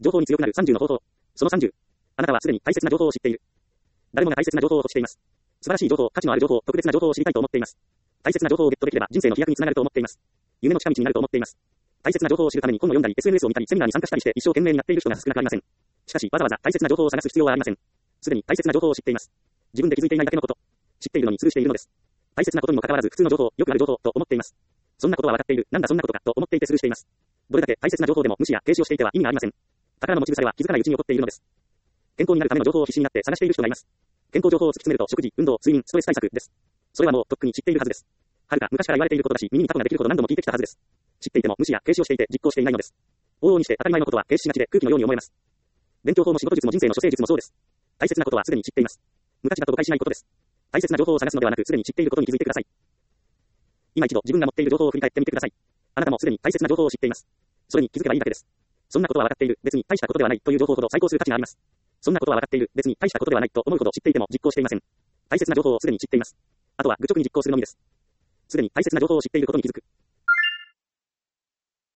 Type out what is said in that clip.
情報に強くなる30の方法。その30。あなたはすでに大切な情報を知っている。誰もが大切な情報を欲しています。素晴らしい情報、価値のある情報、特別な情報を知りたいと思っています。大切な情報をゲットできれば人生の飛躍につながると思っています。夢の近道になると思っています。大切な情報を知るために本を読んだり、SNS を見たり、セミナーに参加したりして一生懸命になっている人が少なくありません。しかし、わざわざ大切な情報を探す必要はありません。すでに大切な情報を知っています。自分で気づいていないだけのこと。知っているのにスルーしているのです。大切なことにもかかわらず普通の情報、よくある情報と思っています。そんなことは分かっている、なんだそんなことかと思っていてスルーしています。どれだけ大切な情報でも無視や軽視をしていては意味がありません。宝の持ち腐れは気づかないうちに起こっているのです。健康になるための情報を必死になって探している人がいます。健康情報を突き詰めると食事、運動、睡眠、ストレス対策です。それはもうとっくに知っているはずです。はるか昔から言われていることだし、耳にタコができるほど何度も聞いてきたはずです。知っていても無視や軽視をしていて実行していないのです。往々にして当たり前のことは軽視しがちで空気のように思えます。勉強法も仕事術も人生の処世術もそうです。大切なことはすでに知っています。無価値だと誤解しないことです。大切な情報を探すのではなく、すでに知っていることに気づいてください。今一度自分が持っている情報を振り返ってみてください。あなたもすでに大切な情報を知っています。それに気づけばいいだけです。そんなことは分かっている、別に大したことではないという情報ほど再考する価値があります。そんなことは分かっている、別に大したことではないと思うほど知っていても実行していません。大切な情報をすでに知っています。あとは愚直に実行するのみです。すでに大切な情報を知っていることに気づく。